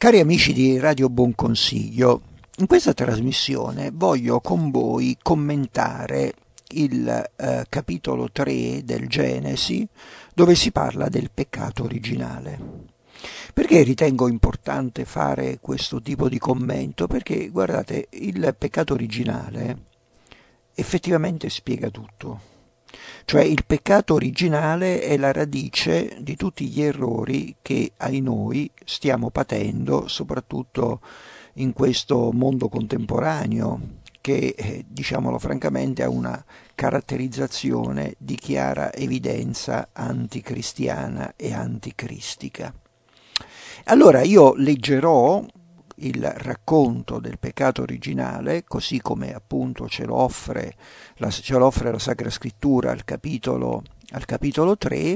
Cari amici di Radio Buon Consiglio, in questa trasmissione voglio con voi commentare il capitolo 3 del Genesi, dove si parla del peccato originale. Perché ritengo importante fare questo tipo di commento? Perché, guardate, il peccato originale effettivamente spiega tutto. Cioè il peccato originale è la radice di tutti gli errori che ai noi stiamo patendo, soprattutto in questo mondo contemporaneo, che, diciamolo francamente, ha una caratterizzazione di chiara evidenza anticristiana e anticristica. Allora io leggerò il racconto del peccato originale, così come appunto ce lo offre la Sacra Scrittura al capitolo 3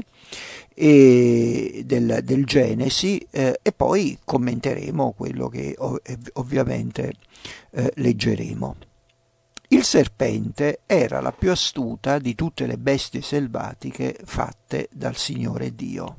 del Genesi, e poi commenteremo quello che ovviamente leggeremo. Il serpente era la più astuta di tutte le bestie selvatiche fatte dal Signore Dio.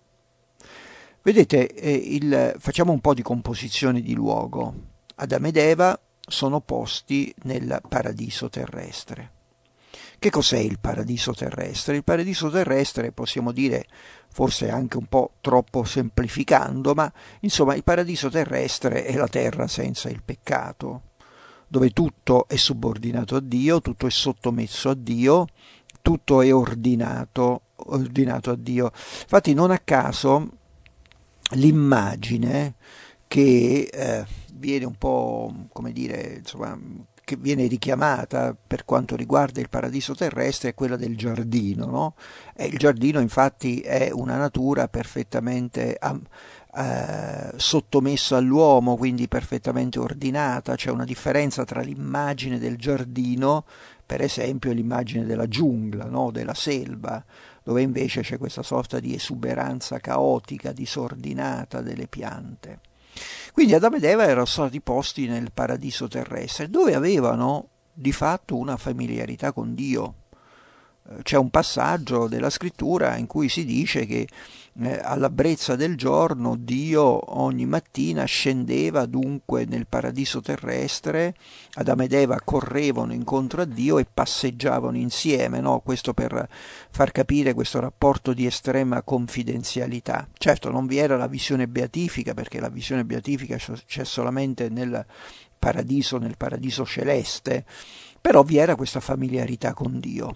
Vedete, facciamo un po' di composizione di luogo. Adamo ed Eva sono posti nel paradiso terrestre. Che cos'è il paradiso terrestre? Il paradiso terrestre, possiamo dire, forse anche un po' troppo semplificando, ma insomma il paradiso terrestre è la terra senza il peccato, dove tutto è subordinato a Dio, tutto è sottomesso a Dio, tutto è ordinato a Dio. Infatti non a caso l'immagine che viene un po', come dire, insomma, che viene richiamata per quanto riguarda il paradiso terrestre è quella del giardino, no? E il giardino infatti è una natura perfettamente sottomessa all'uomo, quindi perfettamente ordinata. C'è una differenza tra l'immagine del giardino, per esempio, e l'immagine della giungla, no? Della selva, dove invece c'è questa sorta di esuberanza caotica, disordinata delle piante. Quindi Adamo ed Eva erano stati posti nel paradiso terrestre, dove avevano di fatto una familiarità con Dio. C'è un passaggio della scrittura in cui si dice che alla brezza del giorno Dio ogni mattina scendeva dunque nel paradiso terrestre, Adamo ed Eva correvano incontro a Dio e passeggiavano insieme, no? Questo per far capire questo rapporto di estrema confidenzialità. Certo non vi era la visione beatifica, perché la visione beatifica c'è solamente nel paradiso celeste, però vi era questa familiarità con Dio.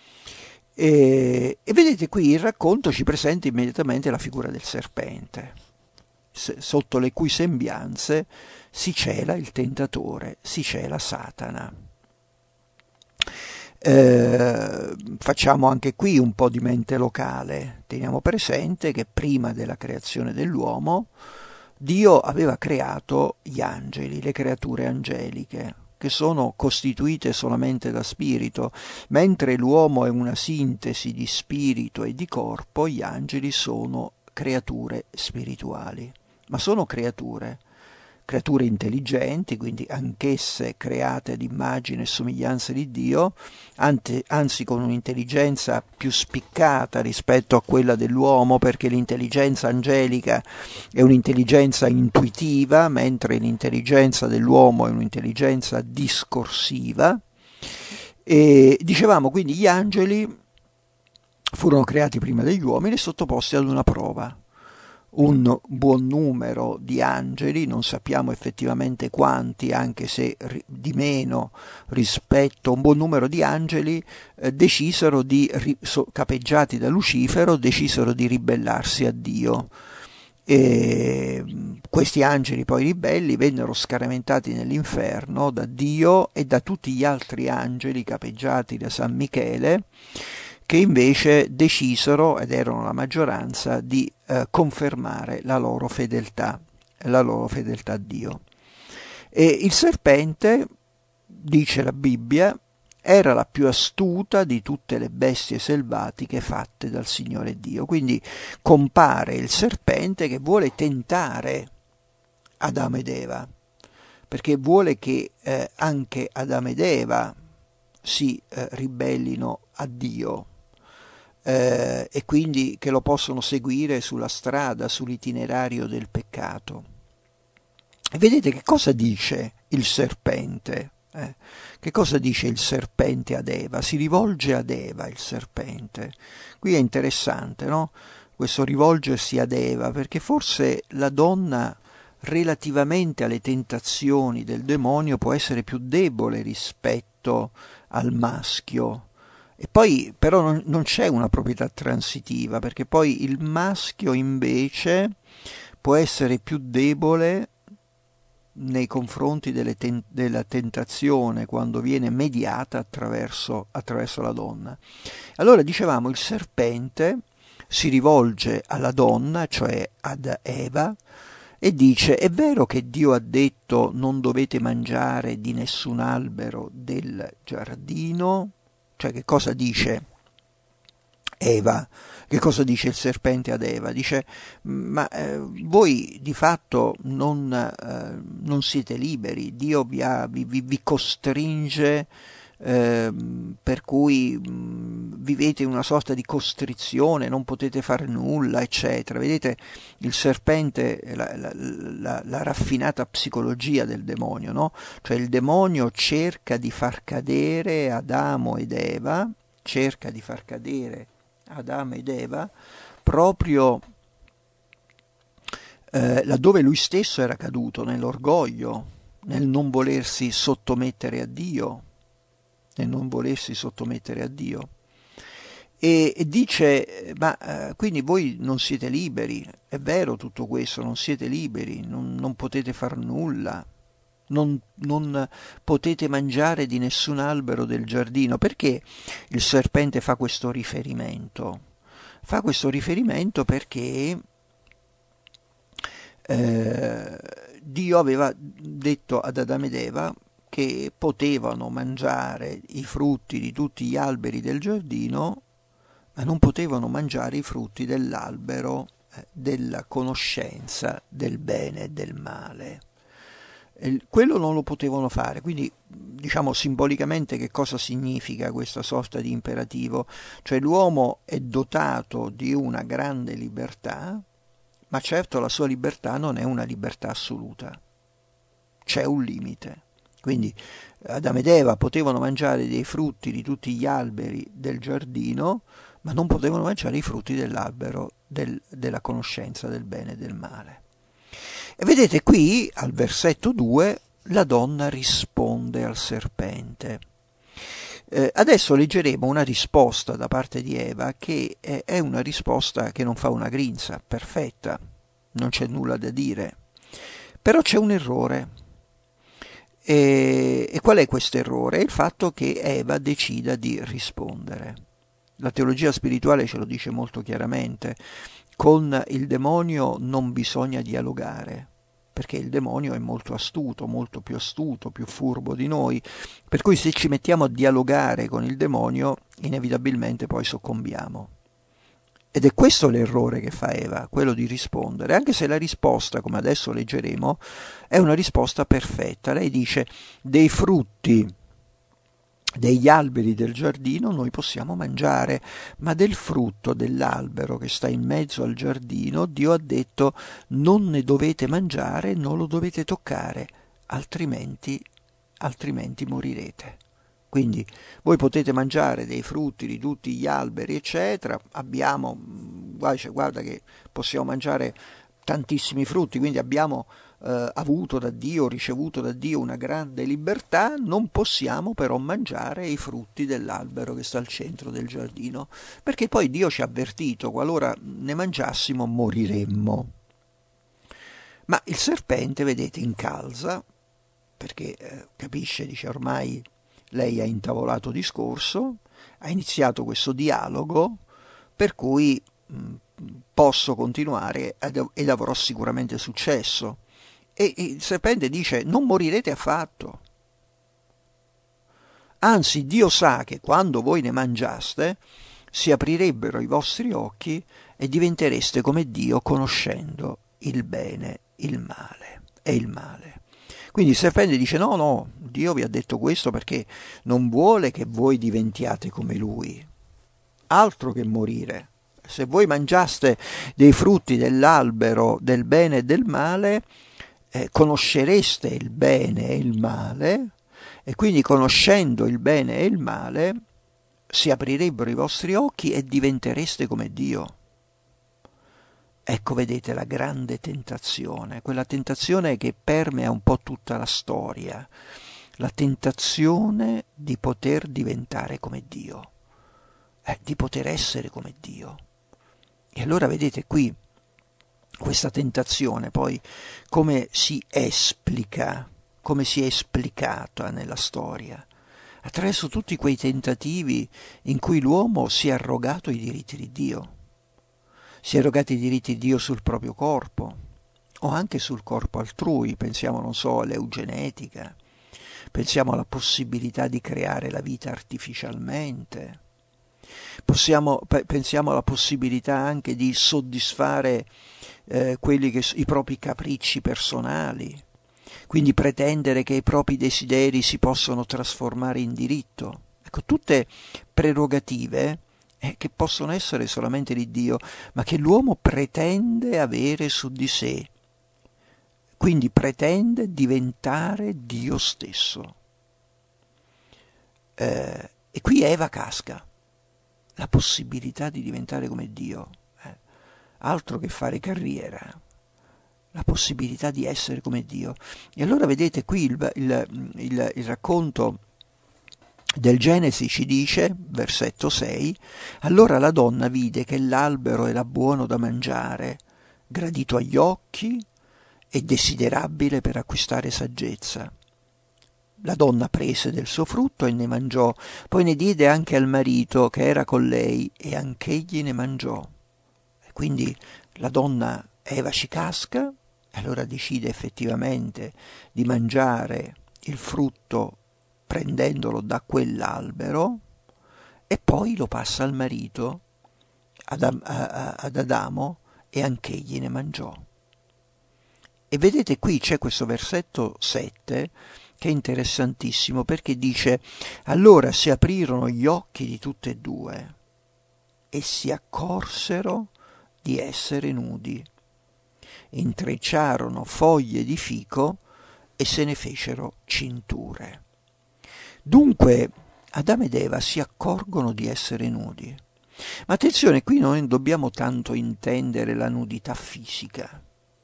E vedete qui il racconto ci presenta immediatamente la figura del serpente, sotto le cui sembianze si cela il tentatore, si cela Satana. Facciamo anche qui un po' di mente locale. Teniamo presente che prima della creazione dell'uomo Dio aveva creato gli angeli, le creature angeliche, che sono costituite solamente da spirito, mentre l'uomo è una sintesi di spirito e di corpo, gli angeli sono creature spirituali, ma sono creature intelligenti, quindi anch'esse create ad immagine e somiglianza di Dio, anzi con un'intelligenza più spiccata rispetto a quella dell'uomo, perché l'intelligenza angelica è un'intelligenza intuitiva, mentre l'intelligenza dell'uomo è un'intelligenza discorsiva. E dicevamo quindi gli angeli furono creati prima degli uomini e sottoposti ad una prova. Un buon numero di angeli, non sappiamo effettivamente quanti, anche se di meno rispetto a un buon numero di angeli, capeggiati da Lucifero, decisero di ribellarsi a Dio. E questi angeli poi ribelli vennero scaramentati nell'inferno da Dio e da tutti gli altri angeli capeggiati da San Michele, che invece decisero, ed erano la maggioranza, di confermare la loro fedeltà a Dio. E il serpente, dice la Bibbia, era la più astuta di tutte le bestie selvatiche fatte dal Signore Dio. Quindi compare il serpente che vuole tentare Adamo ed Eva, perché vuole che anche Adamo ed Eva si ribellino a Dio, e quindi che lo possono seguire sulla strada, sull'itinerario del peccato. E vedete che cosa dice il serpente? Che cosa dice il serpente ad Eva? Si rivolge ad Eva il serpente. Qui è interessante, no? Questo rivolgersi ad Eva, perché forse la donna relativamente alle tentazioni del demonio può essere più debole rispetto al maschio. E poi però non c'è una proprietà transitiva, perché poi il maschio invece può essere più debole nei confronti della tentazione quando viene mediata attraverso la donna. Allora dicevamo, il serpente si rivolge alla donna, cioè ad Eva, e dice: è vero che Dio ha detto non dovete mangiare di nessun albero del giardino? Cioè, che cosa dice Eva? Che cosa dice il serpente ad Eva? Dice: ma voi di fatto non siete liberi, Dio vi costringe, per cui vivete in una sorta di costrizione, non potete fare nulla, eccetera. Vedete, il serpente, la raffinata psicologia del demonio, no? Cioè il demonio cerca di far cadere Adamo ed Eva, proprio laddove lui stesso era caduto, nell'orgoglio, nel non volersi sottomettere a Dio, E dice: ma quindi voi non siete liberi, è vero tutto questo, non siete liberi, non potete far nulla, non potete mangiare di nessun albero del giardino. Perché il serpente fa questo riferimento? Fa questo riferimento perché Dio aveva detto ad Adamo ed Eva che potevano mangiare i frutti di tutti gli alberi del giardino, ma non potevano mangiare i frutti dell'albero della conoscenza del bene e del male. Quello non lo potevano fare, quindi diciamo simbolicamente che cosa significa questa sorta di imperativo? Cioè l'uomo è dotato di una grande libertà, ma certo la sua libertà non è una libertà assoluta, c'è un limite. Quindi Adamo ed Eva potevano mangiare dei frutti di tutti gli alberi del giardino, ma non potevano mangiare i frutti dell'albero della conoscenza del bene e del male. E vedete qui, al versetto 2, la donna risponde al serpente. Adesso leggeremo una risposta da parte di Eva che è una risposta che non fa una grinza, perfetta, non c'è nulla da dire. Però c'è un errore. E qual è questo errore? È il fatto che Eva decida di rispondere. La teologia spirituale ce lo dice molto chiaramente: con il demonio non bisogna dialogare, perché il demonio è molto astuto, molto più astuto, più furbo di noi, per cui se ci mettiamo a dialogare con il demonio, inevitabilmente poi soccombiamo. Ed è questo l'errore che fa Eva, quello di rispondere, anche se la risposta, come adesso leggeremo, è una risposta perfetta. Lei dice: dei frutti degli alberi del giardino noi possiamo mangiare, ma del frutto dell'albero che sta in mezzo al giardino Dio ha detto non ne dovete mangiare, non lo dovete toccare, altrimenti morirete. Quindi voi potete mangiare dei frutti di tutti gli alberi, eccetera. Guarda che possiamo mangiare tantissimi frutti, quindi abbiamo avuto da Dio, ricevuto da Dio una grande libertà. Non possiamo però mangiare i frutti dell'albero che sta al centro del giardino, perché poi Dio ci ha avvertito: qualora ne mangiassimo moriremmo. Ma il serpente, vedete, incalza, perché capisce, dice: ormai lei ha intavolato discorso, ha iniziato questo dialogo, per cui posso continuare ed avrò sicuramente successo. E il serpente dice: non morirete affatto. Anzi, Dio sa che quando voi ne mangiaste si aprirebbero i vostri occhi e diventereste come Dio, conoscendo il bene, il male e il male. Quindi il serpente dice: no, Dio vi ha detto questo perché non vuole che voi diventiate come Lui. Altro che morire. Se voi mangiaste dei frutti dell'albero del bene e del male, conoscereste il bene e il male, e quindi conoscendo il bene e il male si aprirebbero i vostri occhi e diventereste come Dio. Ecco, vedete la grande tentazione, quella tentazione che permea un po' tutta la storia, la tentazione di poter diventare come Dio, di poter essere come Dio. E allora vedete qui questa tentazione poi come si esplica, come si è esplicata nella storia, attraverso tutti quei tentativi in cui l'uomo si è arrogato i diritti di Dio. Si è arrogato i diritti di Dio sul proprio corpo o anche sul corpo altrui, pensiamo, non so, all'eugenetica, pensiamo alla possibilità di creare la vita artificialmente, pensiamo alla possibilità anche di soddisfare i propri capricci personali, quindi pretendere che i propri desideri si possano trasformare in diritto. Ecco, tutte prerogative che possono essere solamente di Dio, ma che l'uomo pretende avere su di sé, quindi pretende diventare Dio stesso. E qui Eva casca, la possibilità di diventare come Dio, altro che fare carriera, la possibilità di essere come Dio. E allora vedete qui il racconto del Genesi ci dice, versetto 6, allora la donna vide che l'albero era buono da mangiare, gradito agli occhi e desiderabile per acquistare saggezza. La donna prese del suo frutto e ne mangiò, poi ne diede anche al marito che era con lei e anch'egli ne mangiò. E quindi la donna Eva ci casca e allora decide effettivamente di mangiare il frutto prendendolo da quell'albero e poi lo passa al marito, ad Adamo, e anch'egli ne mangiò. E vedete qui c'è questo versetto 7 che è interessantissimo perché dice allora si aprirono gli occhi di tutte e due e si accorsero di essere nudi, intrecciarono foglie di fico e se ne fecero cinture. Dunque Adamo ed Eva si accorgono di essere nudi. Ma attenzione, qui non dobbiamo tanto intendere la nudità fisica.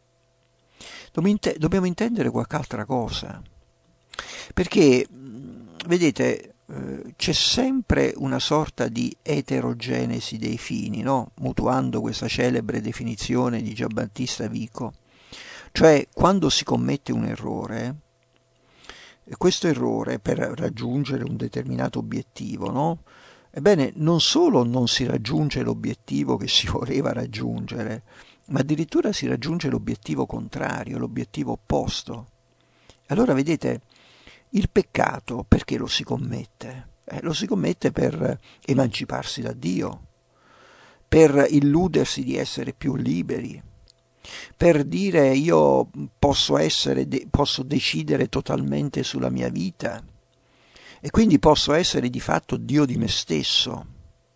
Dobbiamo intendere qualche altra cosa. Perché, vedete, c'è sempre una sorta di eterogenesi dei fini, no? Mutuando questa celebre definizione di Giambattista Vico. Cioè, quando si commette un errore, questo errore per raggiungere un determinato obiettivo, no? Ebbene, non solo non si raggiunge l'obiettivo che si voleva raggiungere, ma addirittura si raggiunge l'obiettivo contrario, l'obiettivo opposto. Allora, vedete, il peccato perché lo si commette? Lo si commette per emanciparsi da Dio, per illudersi di essere più liberi, per dire io posso decidere totalmente sulla mia vita e quindi posso essere di fatto Dio di me stesso.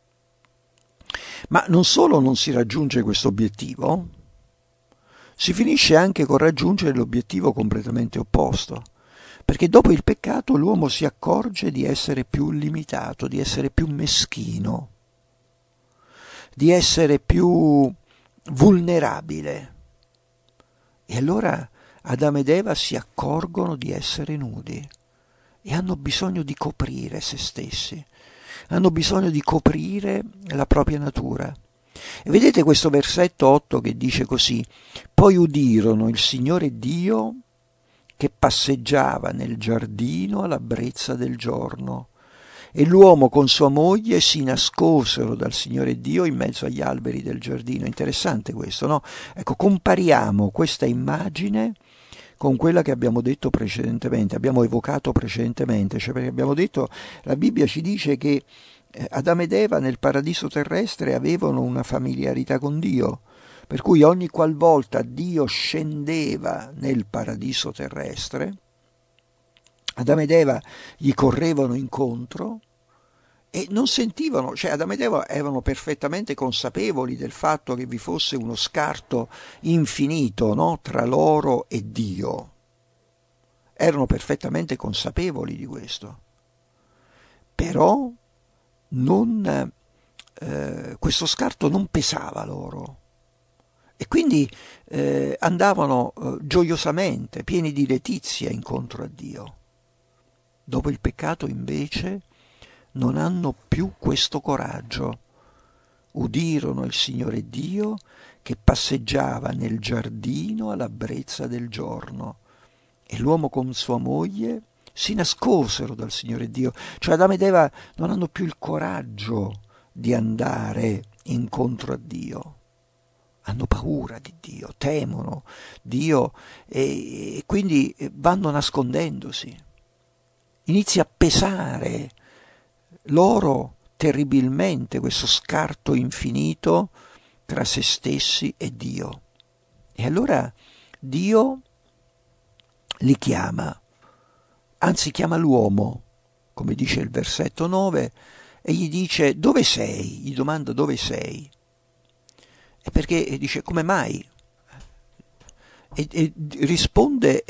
Ma non solo non si raggiunge questo obiettivo, si finisce anche con raggiungere l'obiettivo completamente opposto, perché dopo il peccato l'uomo si accorge di essere più limitato, di essere più meschino, di essere più vulnerabile. E allora Adamo ed Eva si accorgono di essere nudi e hanno bisogno di coprire se stessi, hanno bisogno di coprire la propria natura. E vedete questo versetto 8 che dice così: poi udirono il Signore Dio che passeggiava nel giardino alla brezza del giorno, e l'uomo con sua moglie si nascosero dal Signore Dio in mezzo agli alberi del giardino. Interessante questo, no? Ecco, compariamo questa immagine con quella che abbiamo detto precedentemente, abbiamo evocato precedentemente, cioè perché abbiamo detto, la Bibbia ci dice che Adamo ed Eva nel paradiso terrestre avevano una familiarità con Dio, per cui ogni qualvolta Dio scendeva nel paradiso terrestre, Adamo ed Eva gli correvano incontro E non sentivano, cioè Adamo ed Eva erano perfettamente consapevoli del fatto che vi fosse uno scarto infinito, no, tra loro e Dio. Erano perfettamente consapevoli di questo. Però questo scarto non pesava loro. E quindi andavano gioiosamente, pieni di letizia incontro a Dio. Dopo il peccato invece non hanno più questo coraggio. Udirono il Signore Dio che passeggiava nel giardino alla brezza del giorno, e l'uomo con sua moglie si nascosero dal Signore Dio. Cioè Adamo ed Eva non hanno più il coraggio di andare incontro a Dio. Hanno paura di Dio, temono Dio e quindi vanno nascondendosi. Inizia a pesare loro terribilmente questo scarto infinito tra se stessi e Dio. E allora Dio li chiama, anzi chiama l'uomo, come dice il versetto 9, e gli dice: dove sei? Gli domanda: dove sei? E perché dice: come mai? E risponde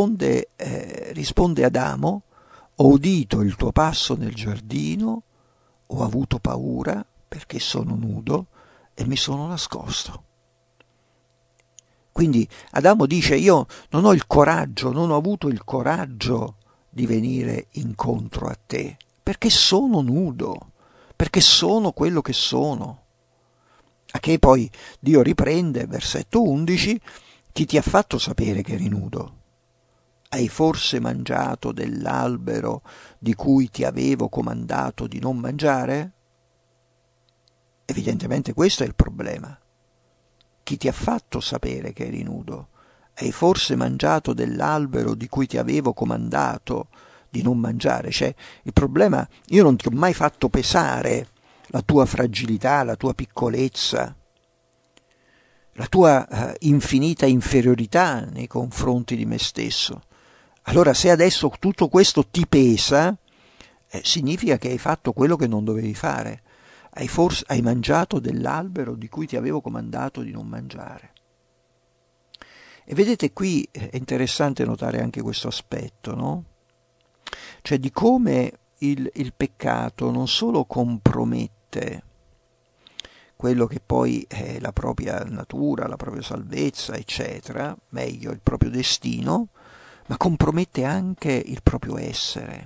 Adamo: ho udito il tuo passo nel giardino, ho avuto paura perché sono nudo e mi sono nascosto. Quindi Adamo dice: io non ho il coraggio, non ho avuto il coraggio di venire incontro a te, perché sono nudo, perché sono quello che sono. A che poi Dio riprende, versetto 11, chi ti ha fatto sapere che eri nudo? Hai forse mangiato dell'albero di cui ti avevo comandato di non mangiare? Evidentemente questo è il problema. Chi ti ha fatto sapere che eri nudo? Hai forse mangiato dell'albero di cui ti avevo comandato di non mangiare? Cioè, il problema, io non ti ho mai fatto pesare la tua fragilità, la tua piccolezza, la tua infinita inferiorità nei confronti di me stesso. Allora, se adesso tutto questo ti pesa, significa che hai fatto quello che non dovevi fare. Hai mangiato dell'albero di cui ti avevo comandato di non mangiare. E vedete, qui è interessante notare anche questo aspetto, no? Cioè di come il peccato non solo compromette quello che poi è la propria natura, la propria salvezza, eccetera, meglio il proprio destino, ma compromette anche il proprio essere.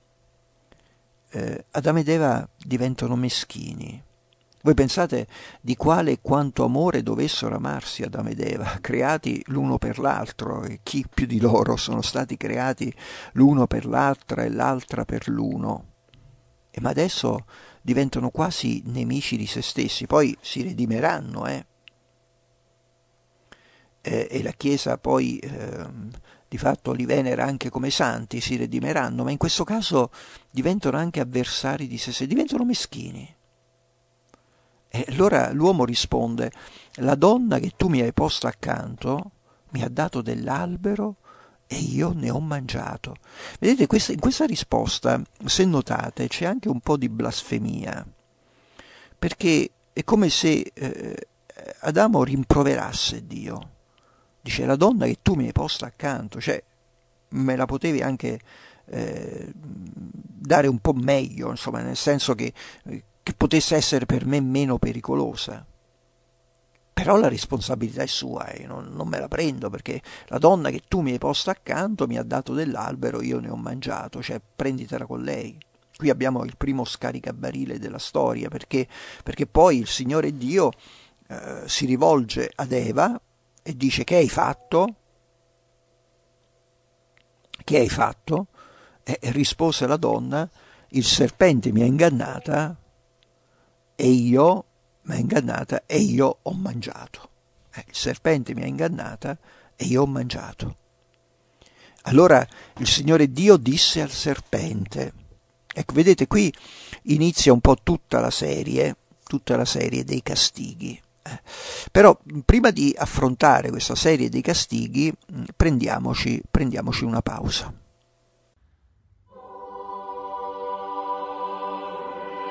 Adamo ed Eva diventano meschini. Voi pensate di quale e quanto amore dovessero amarsi Adamo ed Eva, creati l'uno per l'altro, e chi più di loro sono stati creati l'uno per l'altra e l'altra per l'uno. Ma adesso diventano quasi nemici di se stessi, poi si redimeranno, e la Chiesa poi di fatto li venera anche come santi, si redimeranno, ma in questo caso diventano anche avversari di se stessi, diventano meschini. E allora l'uomo risponde: la donna che tu mi hai posto accanto mi ha dato dell'albero e io ne ho mangiato. Vedete, in questa risposta, se notate, c'è anche un po' di blasfemia, perché è come se Adamo rimproverasse Dio. Dice: la donna che tu mi hai posto accanto, cioè me la potevi anche dare un po' meglio, insomma, nel senso che potesse essere per me meno pericolosa. Però la responsabilità è sua, non me la prendo, perché la donna che tu mi hai posto accanto mi ha dato dell'albero, io ne ho mangiato, cioè prenditela con lei. Qui abbiamo il primo scaricabarile della storia, perché poi il Signore Dio si rivolge ad Eva e dice: che hai fatto? Che hai fatto? E rispose la donna: il serpente mi ha ingannata e io ho mangiato. Il serpente mi ha ingannata e io ho mangiato. Allora il Signore Dio disse al serpente. Ecco, vedete, qui inizia un po' tutta la serie dei castighi. Però prima di affrontare questa serie dei castighi, prendiamoci una pausa.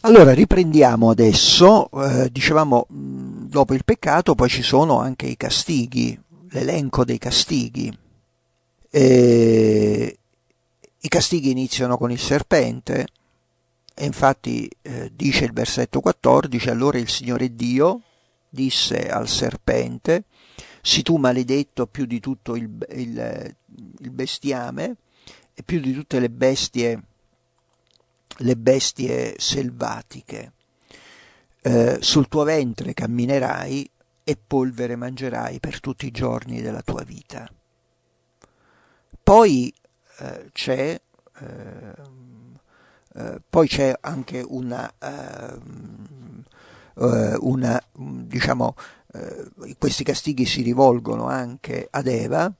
Allora riprendiamo adesso, dicevamo dopo il peccato poi ci sono anche i castighi, l'elenco dei castighi. I castighi iniziano con il serpente e infatti dice il versetto 14: allora il Signore Dio disse al serpente: sii tu maledetto più di tutto il bestiame e più di tutte le bestie selvatiche. Sul tuo ventre camminerai e polvere mangerai per tutti i giorni della tua vita. Poi c'è anche diciamo, questi castighi si rivolgono anche ad Eva,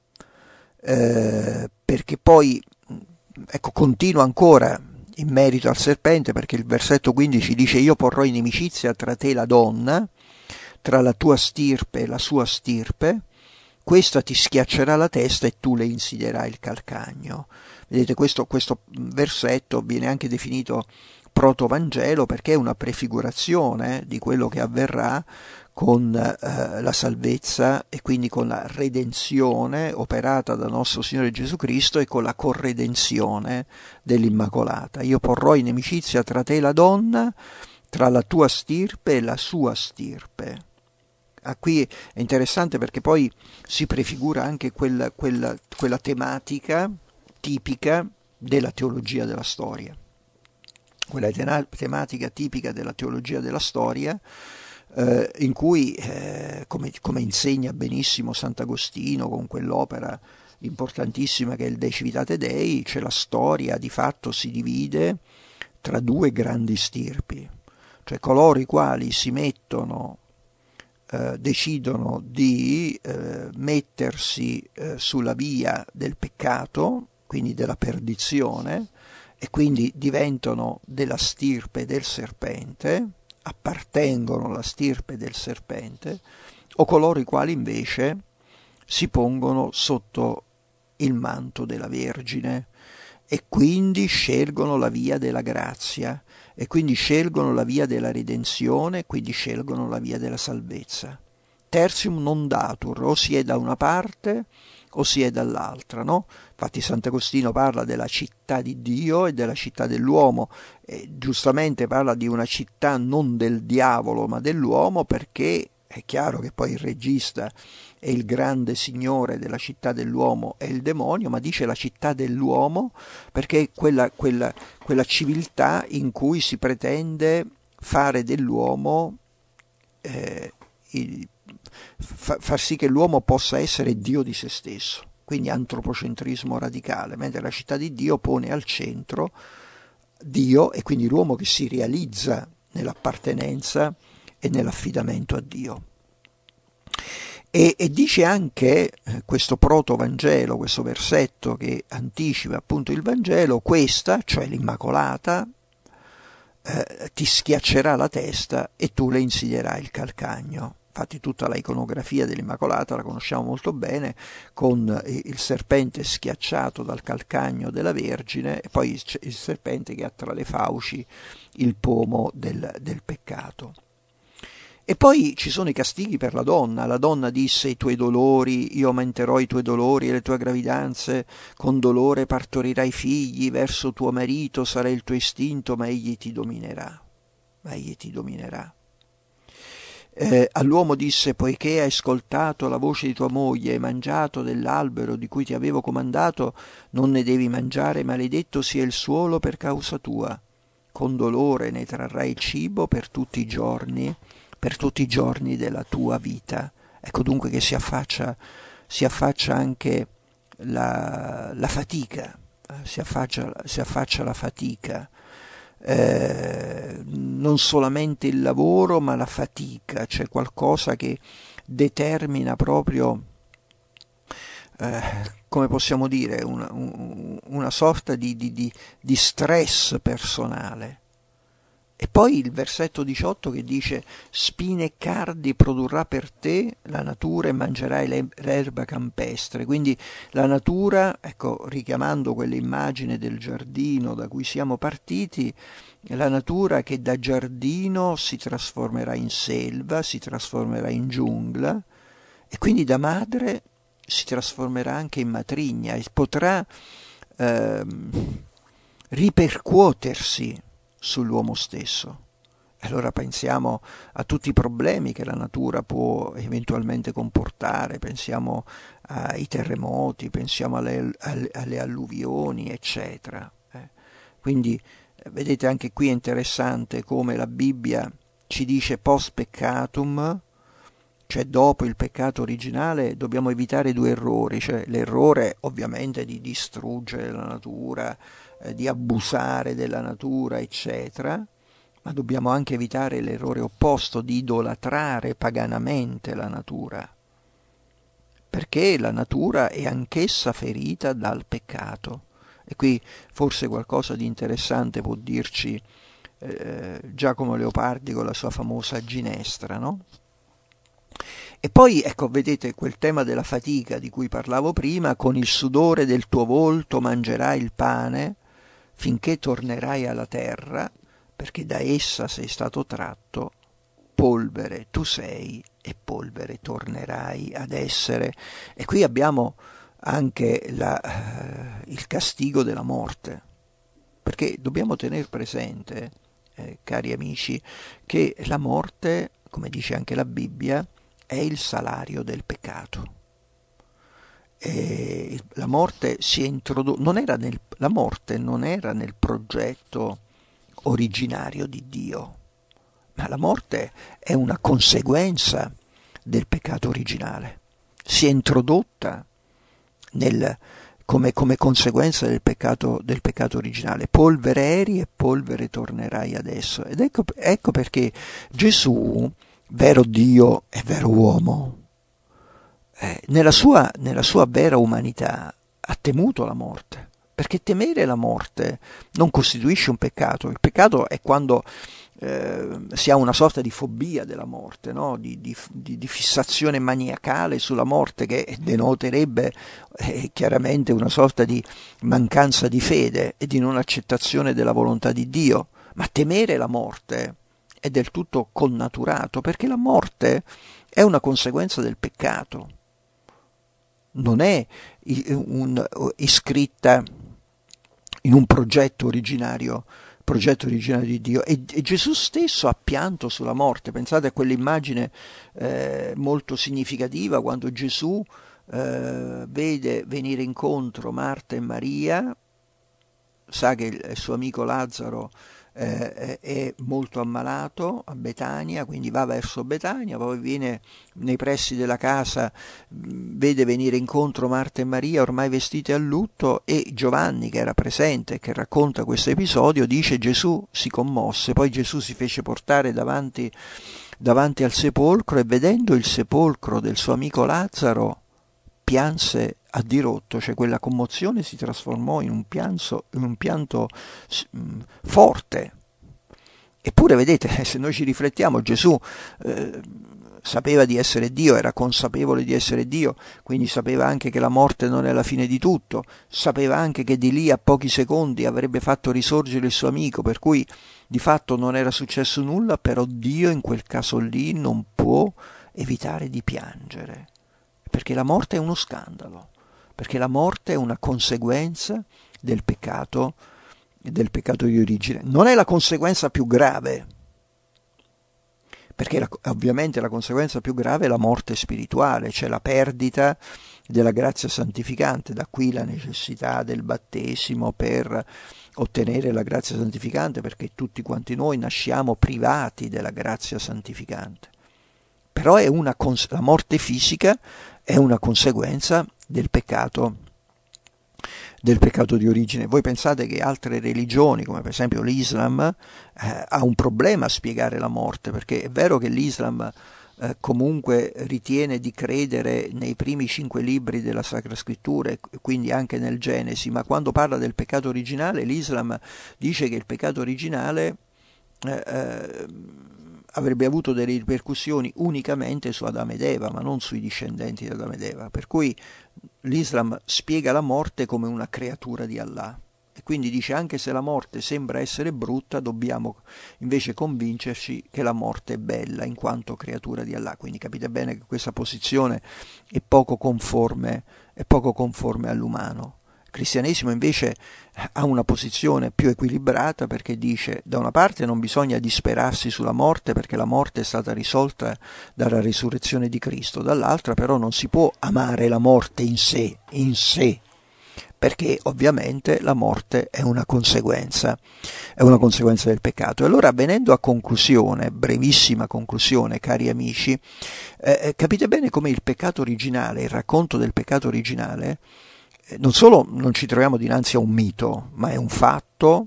perché poi, ecco, continua ancora in merito al serpente, perché il versetto 15 dice: io porrò inimicizia tra te e la donna, tra la tua stirpe e la sua stirpe, questa ti schiaccerà la testa e tu le insidierai il calcagno. Vedete, questo versetto viene anche definito protovangelo perché è una prefigurazione di quello che avverrà con la salvezza e quindi con la redenzione operata da nostro Signore Gesù Cristo e con la corredenzione dell'Immacolata. Io porrò inimicizia tra te e la donna, tra la tua stirpe e la sua stirpe. Qui è interessante perché poi si prefigura anche quella tematica tipica della teologia della storia. Quella tematica tipica della teologia della storia, in cui, come insegna benissimo Sant'Agostino con quell'opera importantissima che è il De Civitate Dei, c'è la storia di fatto si divide tra due grandi stirpi, cioè coloro i quali si mettono, decidono di mettersi sulla via del peccato, quindi della perdizione, e quindi diventano della stirpe del serpente, appartengono alla stirpe del serpente, o coloro i quali invece si pongono sotto il manto della Vergine e quindi scelgono la via della grazia, e quindi scelgono la via della redenzione, quindi scelgono la via della salvezza. Tertium non datur, o si è da una parte o si è dall'altra, no? Infatti Sant'Agostino parla della città di Dio e della città dell'uomo, e giustamente parla di una città non del diavolo ma dell'uomo, perché è chiaro che poi il regista è il grande signore della città dell'uomo è il demonio, ma dice la città dell'uomo perché è quella civiltà in cui si pretende fare dell'uomo, far sì che l'uomo possa essere Dio di se stesso, quindi antropocentrismo radicale, mentre la città di Dio pone al centro Dio e quindi l'uomo che si realizza nell'appartenenza e nell'affidamento a Dio. E dice anche questo protovangelo, questo versetto che anticipa appunto il Vangelo: questa, cioè l'Immacolata, ti schiaccerà la testa e tu le insidierai il calcagno. Infatti tutta la iconografia dell'Immacolata la conosciamo molto bene, con il serpente schiacciato dal calcagno della Vergine e poi il serpente che ha tra le fauci il pomo del peccato. E poi ci sono i castighi per la donna. La donna disse: i tuoi dolori, io aumenterò i tuoi dolori e le tue gravidanze, con dolore partorirai figli, verso tuo marito sarà il tuo istinto, ma egli ti dominerà. All'uomo disse: poiché hai ascoltato la voce di tua moglie e hai mangiato dell'albero di cui ti avevo comandato, non ne devi mangiare, maledetto sia il suolo per causa tua. Con dolore ne trarrai cibo per tutti i giorni della tua vita. Ecco dunque che si affaccia anche la fatica, si affaccia la fatica, non solamente il lavoro ma la fatica, c'è qualcosa che determina proprio, come possiamo dire, una sorta di stress personale. E poi il versetto 18 che dice: spine e cardi produrrà per te la natura e mangerai l'erba campestre. Quindi la natura, ecco, richiamando quell'immagine del giardino da cui siamo partiti, la natura che da giardino si trasformerà in selva, si trasformerà in giungla, e quindi da madre si trasformerà anche in matrigna e potrà ripercuotersi sull'uomo stesso. Allora pensiamo a tutti i problemi che la natura può eventualmente comportare, pensiamo ai terremoti, pensiamo alle alluvioni, eccetera. Quindi vedete, anche qui è interessante come la Bibbia ci dice post peccatum, cioè dopo il peccato originale dobbiamo evitare due errori, cioè l'errore ovviamente di distruggere la natura, di abusare della natura, eccetera, ma dobbiamo anche evitare l'errore opposto di idolatrare paganamente la natura, perché la natura è anch'essa ferita dal peccato. E qui forse qualcosa di interessante può dirci Giacomo Leopardi con la sua famosa Ginestra, no? E poi, ecco, vedete quel tema della fatica di cui parlavo prima: con il sudore del tuo volto mangerai il pane finché tornerai alla terra, perché da essa sei stato tratto, polvere tu sei e polvere tornerai ad essere. E qui abbiamo anche il castigo della morte, perché dobbiamo tenere presente, cari amici, che la morte, come dice anche la Bibbia, è il salario del peccato. E la morte si è introdotta, la morte non era nel progetto originario di Dio, ma la morte è una conseguenza del peccato originale. Si è introdotta come conseguenza del peccato originale. Polvere eri e polvere tornerai adesso. Ed ecco perché Gesù, vero Dio e vero uomo, nella sua vera umanità ha temuto la morte, perché temere la morte non costituisce un peccato. Il peccato è quando si ha una sorta di fobia della morte, no? di fissazione maniacale sulla morte, che denoterebbe chiaramente una sorta di mancanza di fede e di non accettazione della volontà di Dio. Ma temere la morte è del tutto connaturato, perché la morte è una conseguenza del peccato, non è iscritta in un progetto originario di Dio. E Gesù stesso ha pianto sulla morte. Pensate a quell'immagine molto significativa quando Gesù vede venire incontro Marta e Maria, sa che il suo amico Lazzaro è molto ammalato a Betania, quindi va verso Betania, poi viene nei pressi della casa, vede venire incontro Marta e Maria ormai vestite a lutto, e Giovanni, che era presente e che racconta questo episodio, dice: Gesù si commosse, poi Gesù si fece portare davanti al sepolcro e vedendo il sepolcro del suo amico Lazzaro pianse a dirotto, cioè quella commozione si trasformò in un pianto forte. Eppure vedete, se noi ci riflettiamo, Gesù sapeva di essere Dio, era consapevole di essere Dio, quindi sapeva anche che la morte non è la fine di tutto, sapeva anche che di lì a pochi secondi avrebbe fatto risorgere il suo amico, per cui di fatto non era successo nulla, però Dio in quel caso lì non può evitare di piangere, perché la morte è uno scandalo, perché la morte è una conseguenza del peccato di origine. Non è la conseguenza più grave, perché ovviamente la conseguenza più grave è la morte spirituale, cioè la perdita della grazia santificante. Da qui la necessità del battesimo per ottenere la grazia santificante, perché tutti quanti noi nasciamo privati della grazia santificante. Però la morte fisica è una conseguenza del peccato di origine. Voi pensate che altre religioni, come per esempio l'Islam, ha un problema a spiegare la morte, perché è vero che l'Islam comunque ritiene di credere nei primi 5 libri della Sacra Scrittura, e quindi anche nel Genesi, ma quando parla del peccato originale, l'Islam dice che il peccato originale avrebbe avuto delle ripercussioni unicamente su Adamo ed Eva, ma non sui discendenti di Adamo ed Eva, per cui l'Islam spiega la morte come una creatura di Allah. E quindi dice anche se la morte sembra essere brutta, dobbiamo invece convincerci che la morte è bella in quanto creatura di Allah. Quindi capite bene che questa posizione è poco conforme all'umano. Il cristianesimo invece ha una posizione più equilibrata perché dice da una parte non bisogna disperarsi sulla morte perché la morte è stata risolta dalla risurrezione di Cristo, dall'altra però non si può amare la morte in sé, perché ovviamente la morte è una conseguenza del peccato. E allora venendo a conclusione, brevissima conclusione, cari amici, capite bene come il peccato originale, il racconto del peccato originale, non solo non ci troviamo dinanzi a un mito, ma è un fatto,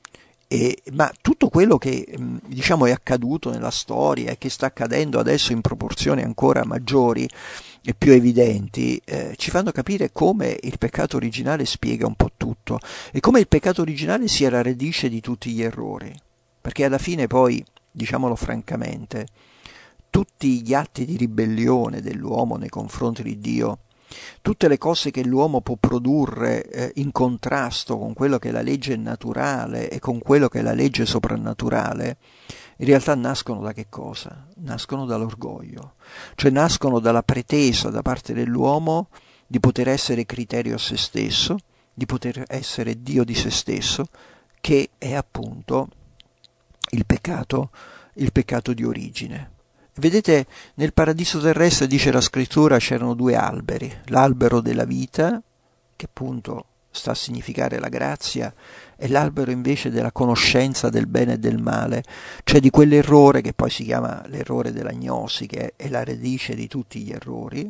ma tutto quello che diciamo è accaduto nella storia e che sta accadendo adesso in proporzioni ancora maggiori e più evidenti, ci fanno capire come il peccato originale spiega un po' tutto e come il peccato originale sia la radice di tutti gli errori, perché alla fine poi, diciamolo francamente, tutti gli atti di ribellione dell'uomo nei confronti di Dio, tutte le cose che l'uomo può produrre in contrasto con quello che è la legge naturale e con quello che è la legge soprannaturale, in realtà nascono da che cosa? Nascono dall'orgoglio, cioè nascono dalla pretesa da parte dell'uomo di poter essere criterio a se stesso, di poter essere Dio di se stesso, che è appunto il peccato di origine. Vedete, nel paradiso terrestre, dice la scrittura, c'erano due alberi, l'albero della vita, che appunto sta a significare la grazia, e l'albero invece della conoscenza del bene e del male, cioè di quell'errore che poi si chiama l'errore dell'agnosi, che è la radice di tutti gli errori,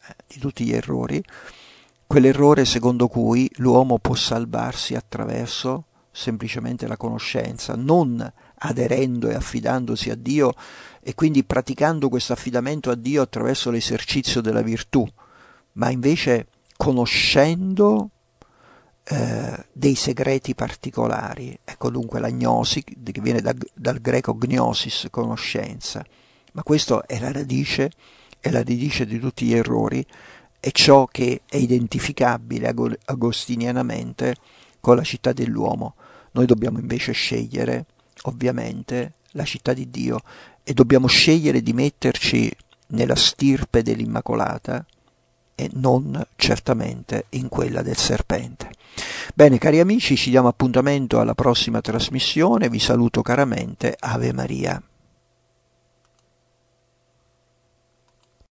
quell'errore secondo cui l'uomo può salvarsi attraverso semplicemente la conoscenza, non aderendo e affidandosi a Dio e quindi praticando questo affidamento a Dio attraverso l'esercizio della virtù, ma invece conoscendo dei segreti particolari. Ecco dunque l'agnosi, che viene dal greco gnosis, conoscenza, ma questo è la radice di tutti gli errori, è ciò che è identificabile agostinianamente con la città dell'uomo. Noi dobbiamo invece scegliere, ovviamente, la città di Dio e dobbiamo scegliere di metterci nella stirpe dell'Immacolata e non certamente in quella del serpente. Bene, cari amici, ci diamo appuntamento alla prossima trasmissione, vi saluto caramente, Ave Maria.